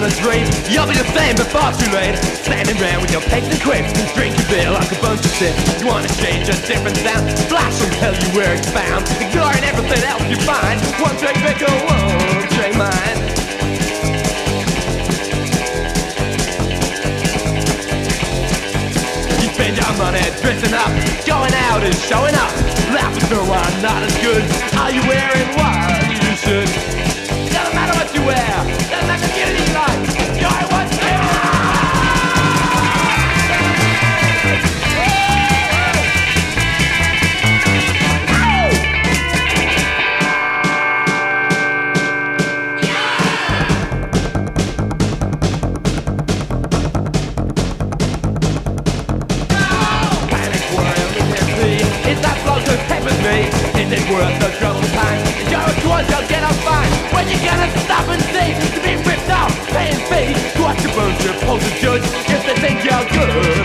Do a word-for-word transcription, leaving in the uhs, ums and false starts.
a dream. You'll be the same before too late. Standing around with your pace and quips, drinking beer like a bunch of shit. You wanna change a different sound? Flash will tell you where it's found. Ignoring everything else you find. One drink bigger, one drink mine. You spend your money dressing up, going out and showing up. Laughing no one not as good. Are you wearing what you should? Doesn't matter what you wear, doesn't matter what you like. You're what's is it worth the trouble and time? You're a towards you'll get off fine. When you gonna stop and see to be ripped off, paying fees to watch a bunch of opposing judge if they think you're good.